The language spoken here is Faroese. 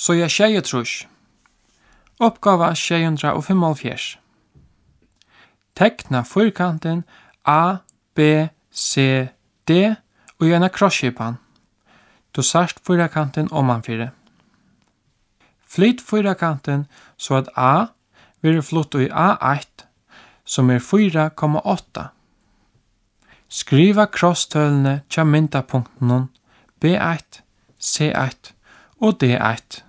Så jeg 26. Oppgava 675. Tekna fyrkanten A, B, C, D og gjerne krosskipan. Du sarst fyrkanten omanfyrir. Flytt fyrkanten så at A vil flytt i A1 som 4,8. Skriva krosstølene tja myndapunkten B1, C1 og D1.